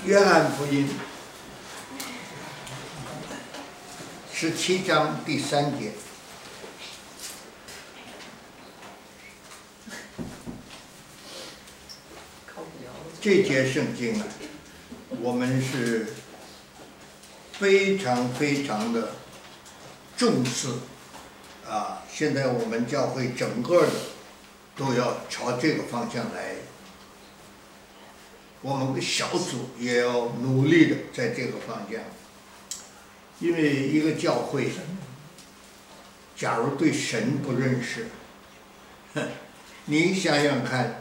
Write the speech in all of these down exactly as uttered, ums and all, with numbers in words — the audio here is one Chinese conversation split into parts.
约翰福音十七章第三节。这节圣经啊，我们是非常非常的重视啊！现在我们教会整个的都要朝这个方向来，我们的小组也要努力的在这个方向，因为一个教会，假如对神不认识，你想想看。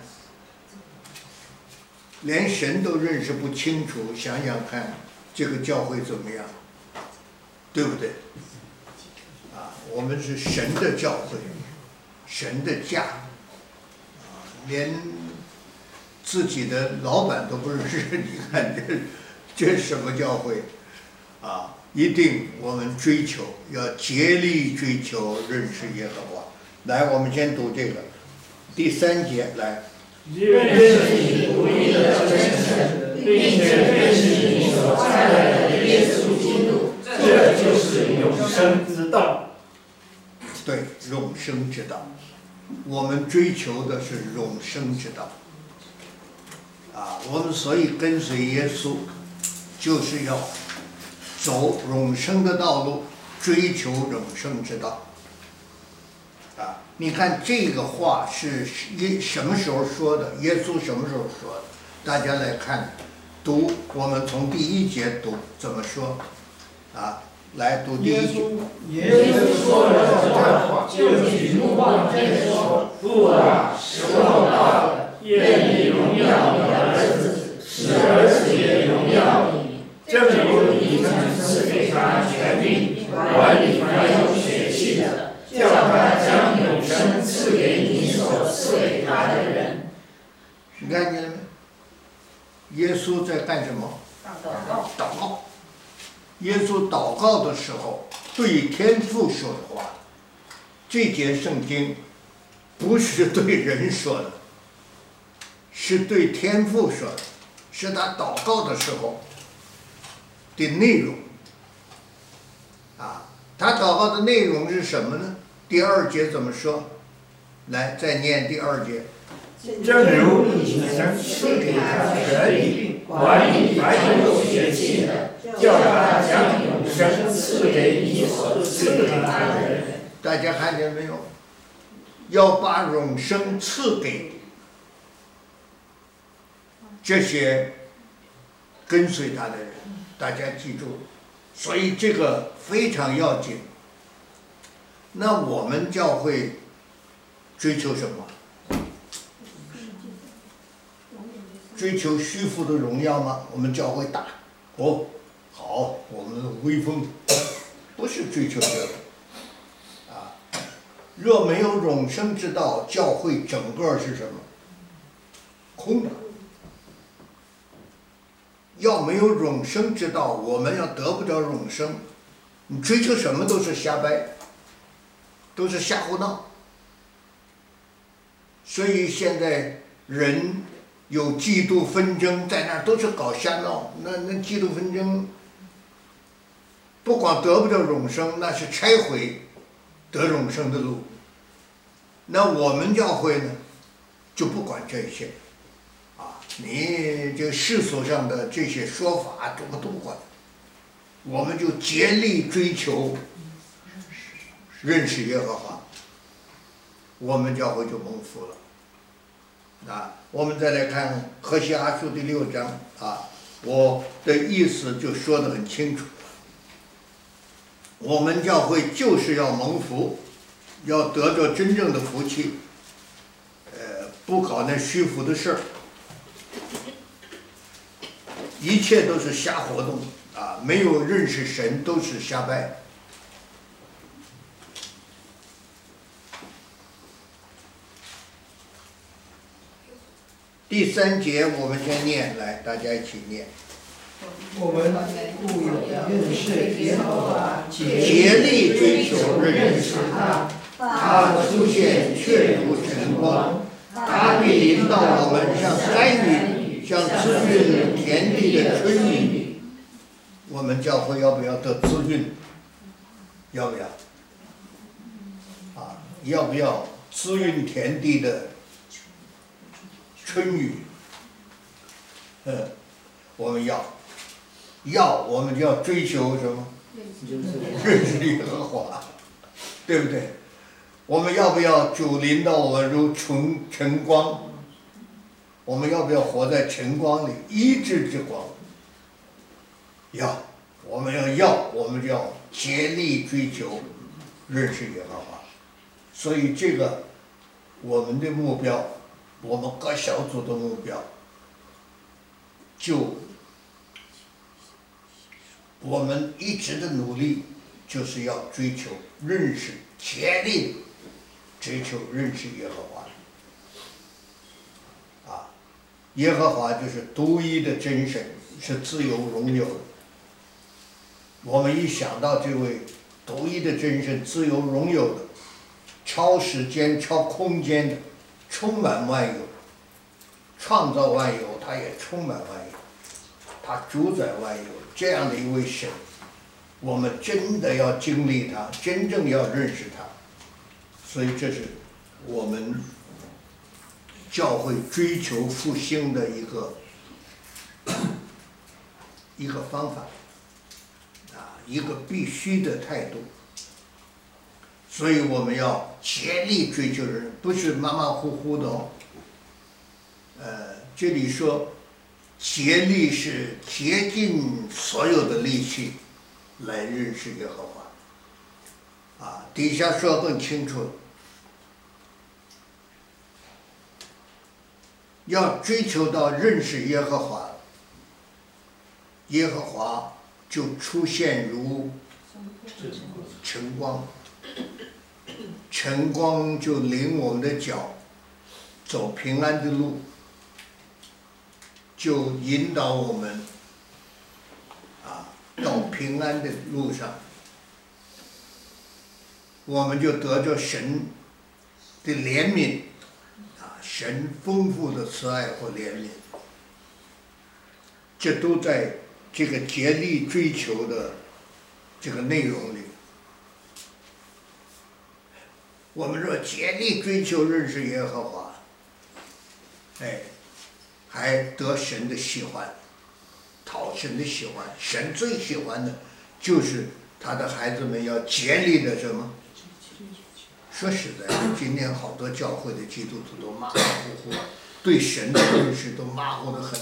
连神都认识不清楚，想想看，这个教会怎么样？对不对？啊，我们是神的教会，神的家，啊，连自己的老板都不认识，你看这这什么教会？啊，一定我们追求，要竭力追求认识耶和华。来，我们先读这个第三节，来。 认识你独一的真神，并且认识你所差来的耶稣基督，这就是永生之道。 对，永生之道，我们追求的是永生之道。啊，我们所以跟随耶稣，就是要走永生的道路，追求永生之道。啊，你看这个话是耶什么时候说的？耶稣什么时候说的？大家来看，读我们从第一节读怎么说？啊，来读第一节。 耶稣说了这话，就举目望天说：“父啊，时候到了，愿你荣耀你的儿子，使儿子也荣耀你。正如你曾赐给他权柄，管理凡有血气的。”叫他将永生赐给你所赐给他的人。 你看见了没？耶稣在干什么？ 祷告。 祷告。耶稣祷告的时候对天父说的话，这节圣经不是对人说的，是对天父说的，是他祷告的时候的内容。啊，他祷告的内容是什么呢？第二节怎么说？来，再念第二节。 正如你曾赐给他权柄，管理凡有血气的，叫他将永生赐给你所赐给他的人。 大家看见没有？要把永生赐给这些跟随他的人，大家记住，所以这个非常要紧。那我们教会追求什么？追求虚浮的荣耀吗？我们教会大，哦，好，我们威风，不是追求这个。啊，若没有永生之道，教会整个是什么？空的。要没有永生之道，我们要得不着永生，你追求什么都是瞎掰。都是瞎胡闹，所以现在人有嫉妒纷争，在那儿都是搞瞎闹。那那嫉妒纷争，不光得不着永生，那是拆毁得永生的路。那我们教会呢，就不管这些，啊，你这世俗上的这些说法，这个都不管，我们就竭力追求。认识耶和华，我们教会就蒙福了。啊，我们再来看何西阿书第六章啊，我的意思就说得很清楚。我们教会就是要蒙福，要得着真正的福气，呃，不搞那虚浮的事儿，一切都是瞎活动啊，没有认识神都是瞎掰。第三节我们先念，来，大家一起念。 我们务有认识耶和华， 竭力追求认识他，他的出现确如晨光，他必引导我们像甘云， 像滋润田地的春雨。我们教会要不要得滋润？要不要？啊，要不要滋润田地的春雨？嗯，我们要，要我们就要追求什么？认识耶和华，对不对？我们要不要主临到我们如晨晨光？我们要不要活在晨光里，医治之光？要，我们要要，我们就要竭力追求认识耶和华。所以这个我们的目标，我们各小组的目标，就我们一直的努力，就是要追求认识，竭力追求认识耶和华。啊，耶和华就是独一的真神，是自由荣耀的。我们一想到这位独一的真神，自由荣耀的，超时间、超空间的，充满万有，创造万有，他也充满万有，他主宰万有，这样的一位神，我们真的要经历他，真正要认识他。所以这是我们教会追求复兴的一个一个方法，啊，一个必须的态度。所以我们要竭力追求人，不是马马虎虎的哦。呃，这里说竭力是竭尽所有的力气来认识耶和华。啊，底下说更清楚，要追求到认识耶和华，耶和华就出现如晨光，晨光就领我们的脚走平安的路，就引导我们啊到平安的路上，我们就得着神的怜悯，啊，神丰富的慈爱或怜悯，这都在这个竭力追求的这个内容里。我们说竭力追求认识耶和华，哎，还得神的喜欢，讨神的喜欢。神最喜欢的就是他的孩子们要竭力的什么？说实在的，今天好多教会的基督徒都马马虎虎，对神的认识都马虎得很。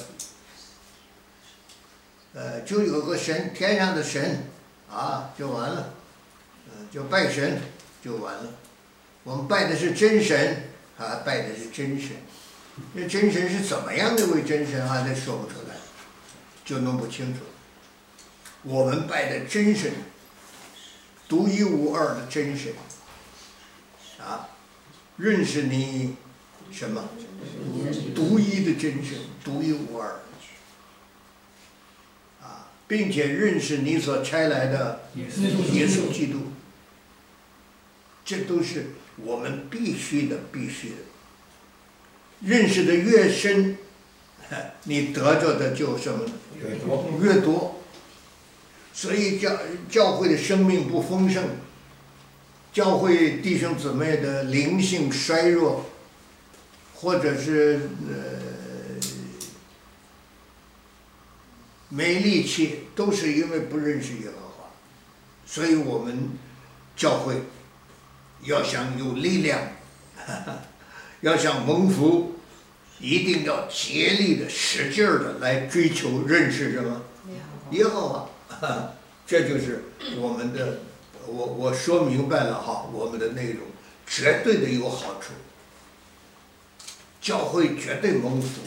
呃，就有个神，天上的神，啊，就完了，嗯、呃，就拜神就完了。我们拜的是真神，啊，拜的是真神。那真神是怎么样的位真神，还得说不出来，就弄不清楚。我们拜的真神，独一无二的真神，啊，认识你什么？独一的真神，独一无二。啊，并且认识你所差来的耶稣基督，这都是我们必须的，必须的。认识的越深，你得着的就什么呢？ 越多。 越多。所以教教会的生命不丰盛，教会弟兄姊妹的灵性衰弱，或者是呃没力气，都是因为不认识耶和华。所以我们教会要想有力量，要想蒙福，一定要竭力的、使劲儿的来追求认识什么？耶和华。这就是我们的，我我说明白了哈，我们的内容绝对的有好处，教会绝对蒙福。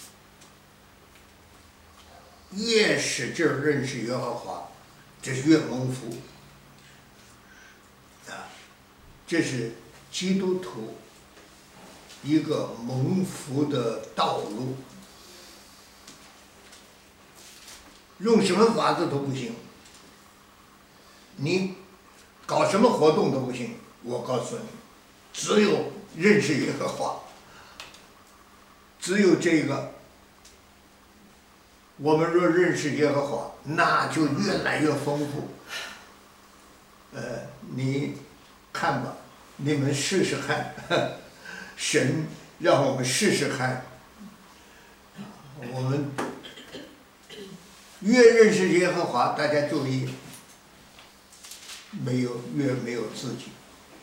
越使劲儿认识耶和华，这是越蒙福。啊，这是基督徒一个蒙福的道路，用什么法子都不行，你搞什么活动都不行。我告诉你，只有认识耶和华，只有这个我们若认识耶和华，那就越来越丰富。呃，你看吧，你们试试看，神让我们试试看，我们越认识耶和华，大家注意，没有越没有自己，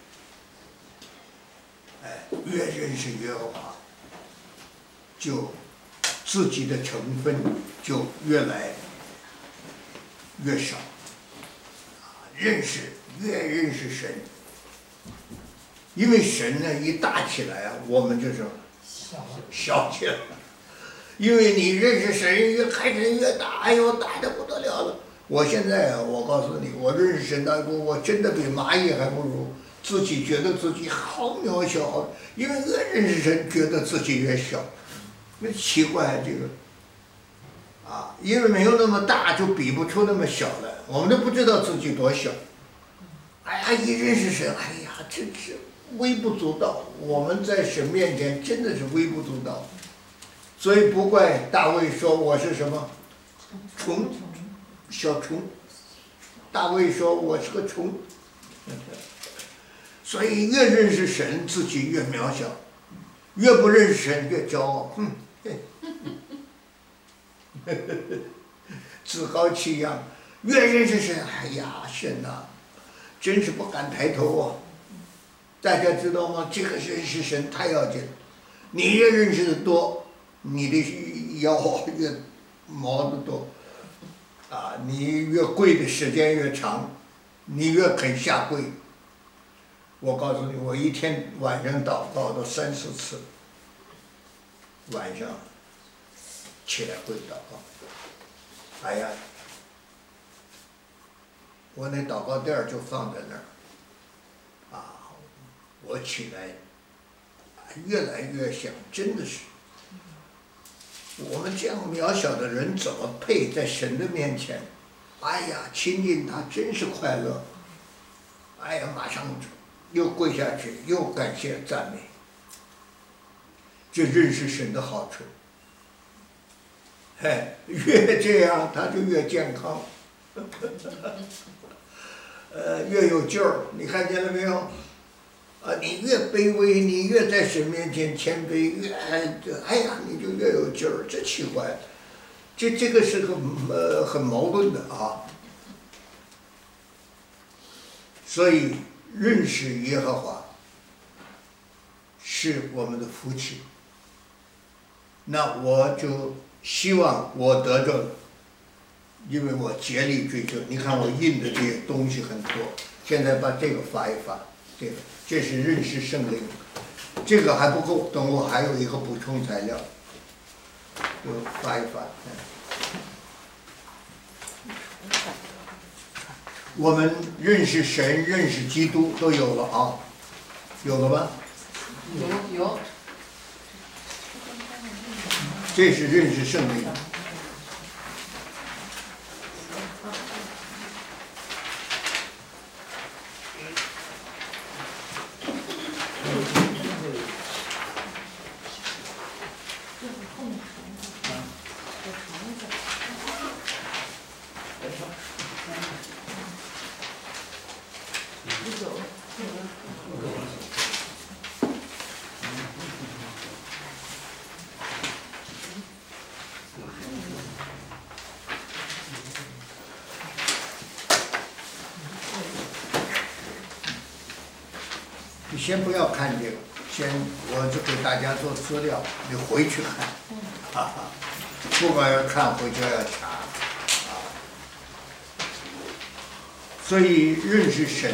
哎，越认识耶和华，就自己的成分就越来越少，认识越认识神，因为神呢一大起来啊，我们就是小起来了。因为你认识神越开始越大，哎呦大的不得了了。我现在啊，我告诉你，我认识神大我我真的比蚂蚁还不如，自己觉得自己好渺小，因为越认识神，觉得自己越小，那奇怪这个。啊，因为没有那么大，就比不出那么小来，我们都不知道自己多小。哎呀，一认识神，哎呀，真是微不足道。我们在神面前真的是微不足道，所以不怪大卫说我是什么虫，小虫。大卫说我是个虫。所以越认识神，自己越渺小；越不认识神，越骄傲。哼，自高气扬，越认识神，哎呀，神呐，真是不敢抬头啊！大家知道吗？这个认识神太要紧了。你越认识的多，你的腰越毛的多，啊，你越跪的时间越长，你越肯下跪。我告诉你，我一天晚上祷告都三四次，晚上起来跪祷告。哎呀，我那祷告垫儿就放在那儿，啊，我起来越来越想，真的是，我们这样渺小的人怎么配在神的面前？哎呀，亲近他真是快乐。哎呀，马上又跪下去，又感谢赞美。这认识神的好处。哎，越这样他就越健康，呃，越有劲儿。你看见了没有？啊，你越卑微，你越在神面前谦卑，越哎呀，你就越有劲儿。这奇怪，这这个是个呃很矛盾的啊。所以认识耶和华是我们的福气。那我就希望我得着，因为我竭力追求。你看我印的这些东西很多，现在把这个发一发，这个这是认识圣灵，这个还不够，等我还有一个补充材料，就发一发。我们认识神、认识基督都有了啊，有了吗？ 有有。 这是认识圣灵。你先不要看这个，先我就给大家做资料，你回去看，哈哈，不管要看回去要查，啊，所以认识神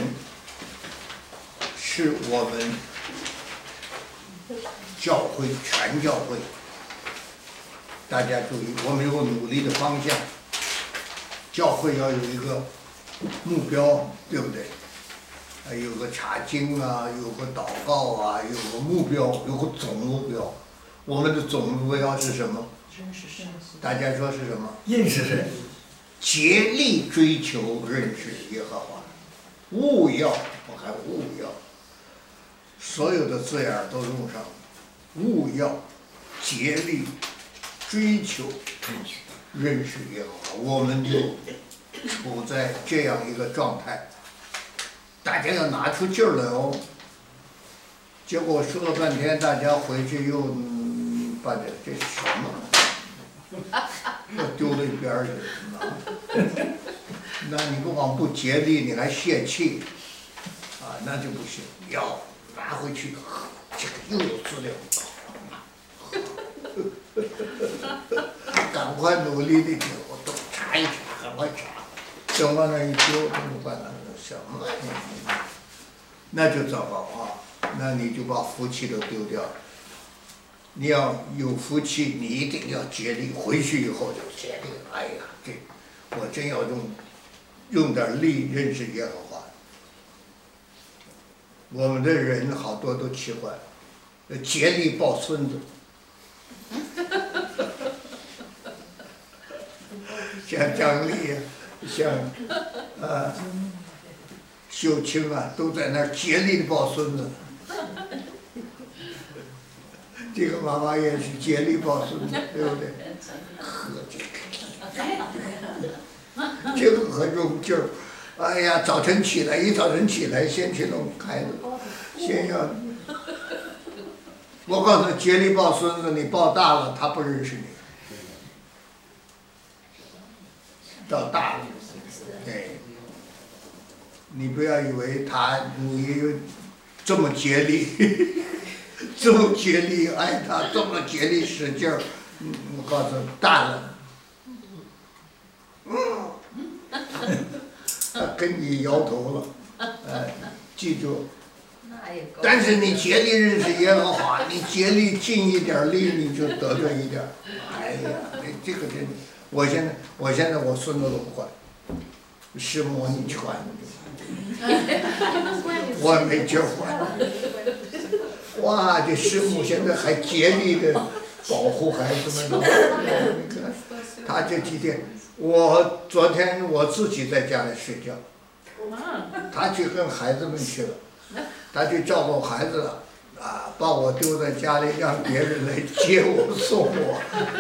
是我们教会全教会，大家注意，我们有个努力的方向，教会要有一个目标，对不对？有个查经啊，有个祷告啊，有个目标，有个总目标。我们的总目标是什么？大家说是什么？ 认识神， 竭力追求认识耶和华，务要，我还务要，所有的字眼都用上，务要，竭力追求认识耶和华，我们就处在这样一个状态。大家要拿出劲儿来哦。结果说了半天，大家回去又、嗯、把这这什么又丢到一边儿去了。那你不光不竭力，你还泄气，啊，那就不行，要拿回去，这个又有资料，赶快努力的去，我都查一查，赶快查，等往那一丢，怎么办呢？什么玩意儿？那就糟糕啊！那你就把福气都丢掉了。你要有福气，你一定要竭力，回去以后就竭力。哎呀，这我真要用用点力认识耶和华。我们的人好多都奇怪，竭力抱孙子。像张丽，像呃秀清啊，都在那儿竭力的抱孙子。这个妈妈也是竭力抱孙子，对不对？呵，这个，这个可用劲儿。哎呀，早晨起来，一早晨起来，先去弄孩子，先要。我告诉你，竭力抱孙子，你抱大了，他不认识你。到大了，对，你不要以为他你这么竭力，这么竭力爱他，这么竭力使劲儿，嗯，我告诉你，大了，嗯，他跟你摇头了，哎，记住。但是你竭力认识耶和华，你竭力尽一点力，你就得着一点。哎呀，这个真，我现在我现在我孙子都不管，师母你去管，我没劲儿管。哇，这师母现在还竭力的保护孩子们，你看，他这几天，我昨天我自己在家里睡觉，他去跟孩子们去了。他去照顾孩子了，啊，把我丢在家里，让别人来接我送我，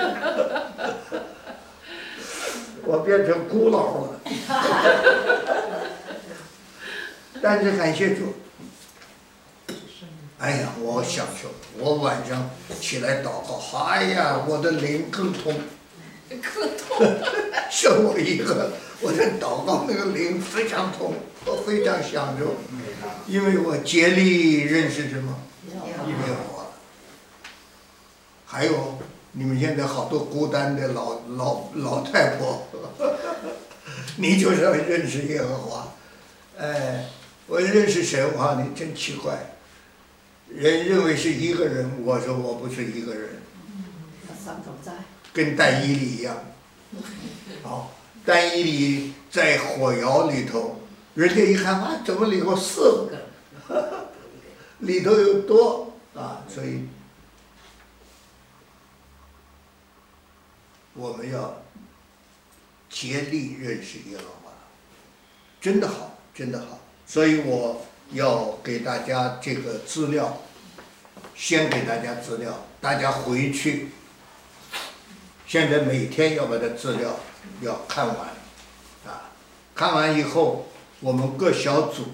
我变成孤老了。但是感谢主，哎呀，我享受，我晚上起来祷告，哎呀，我的灵更通， 更通， 剩我一个，我的祷告那个灵非常通，我非常享受。因为我竭力认识什么？耶和华。还有，你们现在好多孤单的老老老太婆，你就是要认识耶和华。哎，我认识神话，你真奇怪。人认为是一个人，我说我不是一个人。跟但以理一样。好，但以理在火窑里头。人家一看啊，怎么里头四个，里头有多啊，所以我们要竭力认识耶和华，真的好，真的好。所以我要给大家这个资料，先给大家资料，大家回去，现在每天要把这资料要看完，啊，看完以后。我们各小组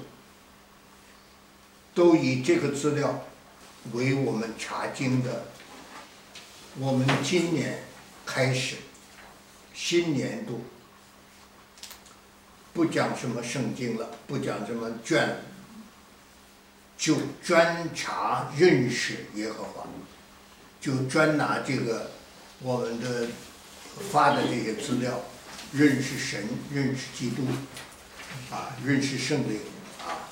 都以这个资料为我们查经的。我们今年开始新年度不讲什么圣经了，不讲什么卷了，就专查认识耶和华，就专拿这个我们的发的这些资料，认识神，认识基督。啊，认识圣灵啊，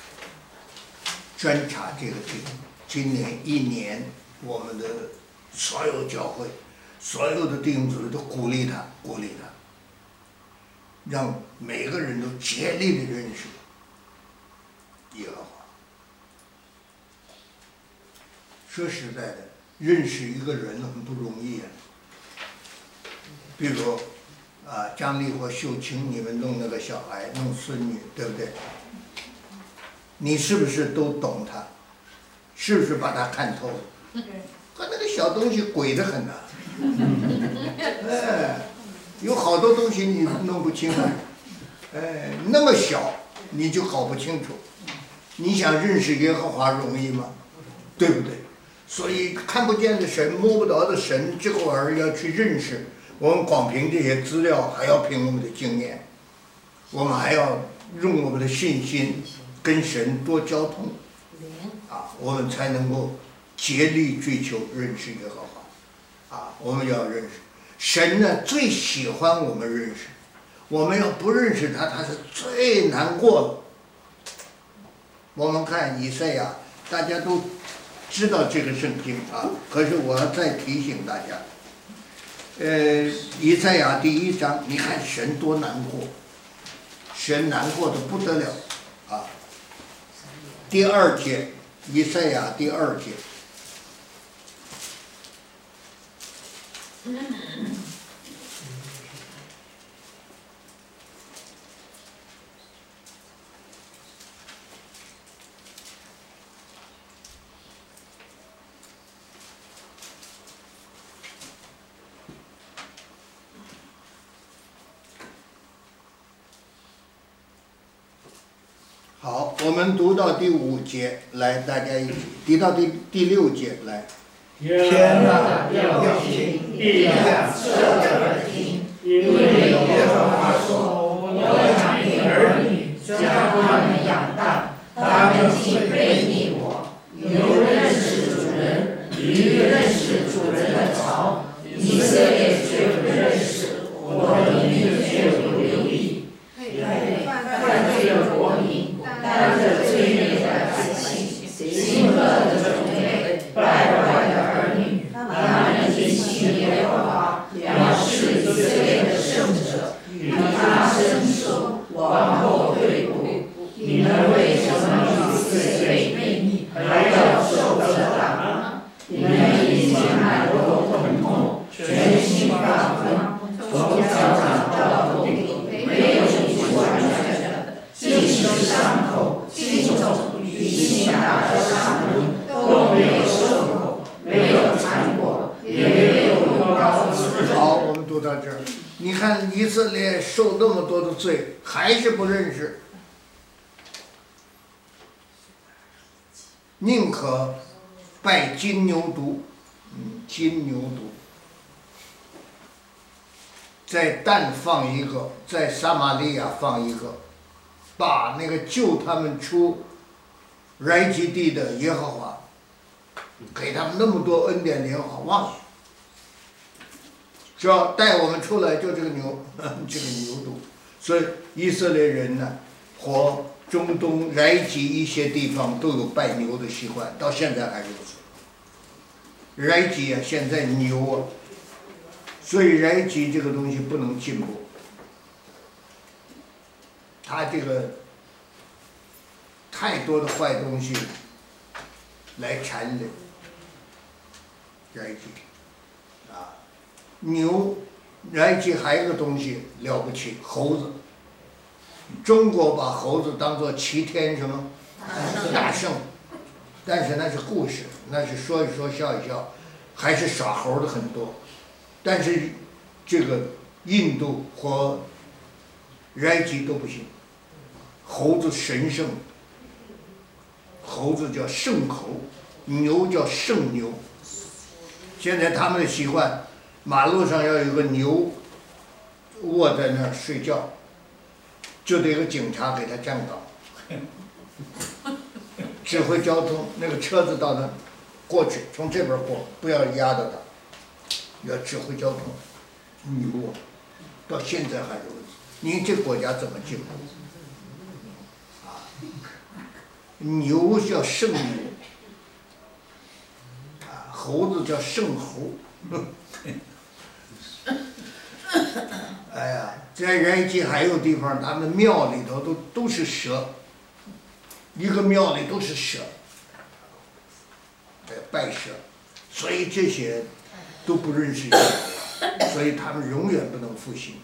专查这个经。今年一年，我们的所有教会、所有的弟兄姊妹都鼓励他，鼓励他，让每个人都竭力的认识耶和华。说实在的，认识一个人很不容易啊。比如。啊，张丽或秀清，你们弄那个小孩，弄孙女，对不对？你是不是都懂他？是不是把他看透了？他那个小东西鬼得很呐、啊，哎， 有好多东西你弄不清啊，哎，那么小你就搞不清楚。你想认识耶和华容易吗？对不对？所以看不见的神、摸不着的神，这个玩意儿要去认识。我们光凭这些资料，还要凭我们的经验，我们还要用我们的信心跟神多交通，啊，我们才能够竭力追求认识耶和华。啊，我们要认识神呢，最喜欢我们认识。我们要不认识他，他是最难过的。我们看以赛亚，大家都知道这个圣经啊，可是我要再提醒大家，呃，以赛亚第一章，你看神多难过，神难过的不得了啊。第二节，以赛亚第二节。好，我们读到第五节，来，大家一起；读到第第六节，来。 天啊，要听；地啊，侧着耳听。因为耶和华说：“我养育儿女，将他们养大，他们竟背逆我。牛认识主人，驴认识主人的槽，以色列却不认识，我的民却不留意。犯罪的国民，担着罪孽的百姓，行恶的种类，败坏的儿女，他们听信耶和华，藐视以色列的圣者，与他伸手，往后退步。你们为什么与四围背逆，还要受责打呢？你们已经满头疼痛，全心发昏，从脚掌到头顶，没有一处完全的，即使伤口、心肿与心打的伤痕都没有收口，没有缠裹，也没有用膏子。 好，我们读到这儿。你看以色列受那么多的罪，还是不认识，宁可拜金牛犊，嗯，金牛犊，在但放一个，在撒玛利亚放一个，把那个救他们出埃及地的耶和华，给他们那么多恩典的耶和华忘记，只要带我们出来就这个牛，这个牛犊。所以以色列人呢，和中东埃及一些地方都有拜牛的习惯，到现在还如此。埃及啊，现在牛啊，所以埃及这个东西不能进步，它这个太多的坏东西来缠人。埃及啊，牛，埃及还有个东西了不起，猴子。中国把猴子当作齐天什么大圣，但是那是故事，那是说一说笑一笑，还是耍猴的很多。但是这个印度和埃及都不行，猴子神圣，猴子叫圣猴，牛叫圣牛。现在他们的习惯，马路上要有个牛卧在那儿睡觉，就得有个警察给他站岗，指挥交通。那个车子到那过去，从这边过，不要压着他，要指挥交通。牛啊，到现在还如此。您这国家怎么进步？啊，牛叫圣牛。猴子叫圣猴，哎呀，在埃及还有地方，他们庙里头都都是蛇，一个庙里都是蛇，在拜蛇，所以这些都不认识耶和华，所以他们永远不能复兴。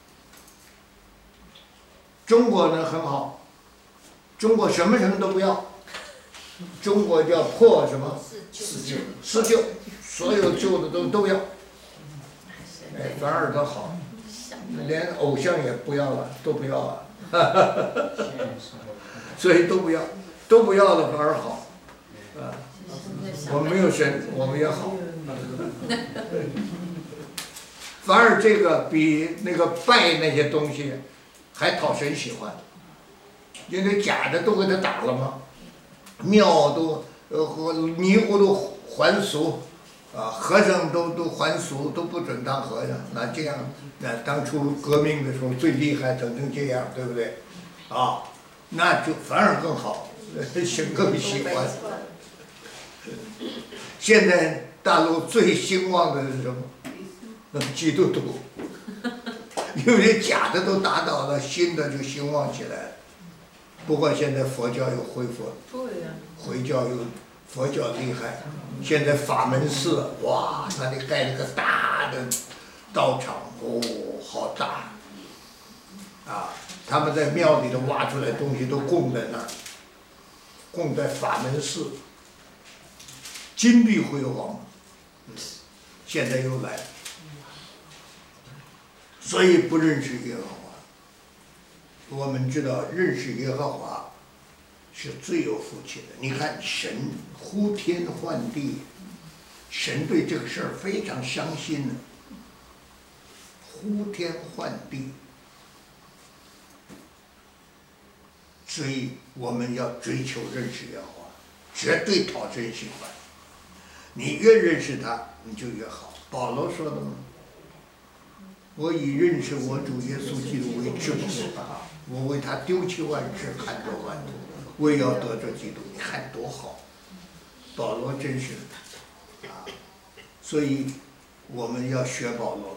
中国呢很好，中国什么什么都不要。中国叫破什么？四旧，四旧，所有旧的都都要，哎，反而倒好。 连偶像也不要了，都不要了，所以都不要，都不要了反而好，啊，我们没有神，我们也好，反而这个比那个拜那些东西还讨神喜欢，因为假的都给他打了嘛，庙都呃和尼姑都还俗。啊，和尚都都还俗，都不准当和尚。那这样，那当初革命的时候最厉害，整成这样，对不对？啊，那就反而更好，心更喜欢。现在大陆最兴旺的是什么？基督徒，因为假的都打倒了，新的就兴旺起来了。不过现在佛教又恢复了，回教又。佛教厉害，现在法门寺，哇，那里盖了个大的道场，哦，好大，啊，他们在庙里头挖出来东西都供在那儿，供在法门寺，金碧辉煌，现在又来，所以不认识耶和华。我们知道认识耶和华是最有福气的。你看神呼天唤地，神对这个事儿非常相信呢。呼天唤地，所以我们要追求认识耶和华，绝对讨神喜欢。你越认识他，你就越好。保罗说的嘛，我以认识我主耶稣基督为至宝，我为他丢弃万事，看作万土。我也要得着基督，你看多好！保罗真是啊，所以我们要学保罗，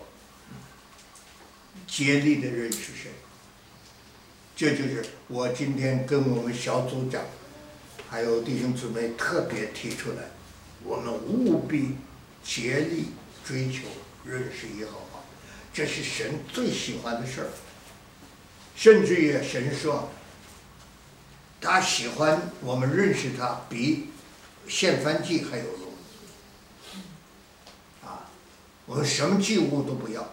竭力的认识神。这就是我今天跟我们小组长，还有弟兄姊妹特别提出来，我们务必竭力追求认识耶和华，这是神最喜欢的事儿。甚至于神说，他喜欢我们认识他，比献燔祭还有用。啊，我们什么祭物都不要。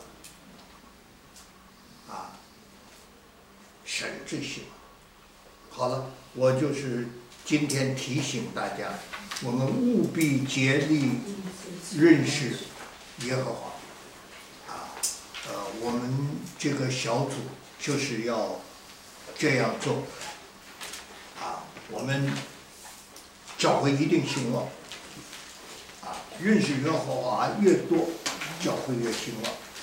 啊，神最喜欢。好了，我就是今天提醒大家，我们务必竭力认识耶和华。啊，呃，我们这个小组就是要这样做。啊，我们教会一定兴旺。啊，认识耶和华越多，教会越兴旺。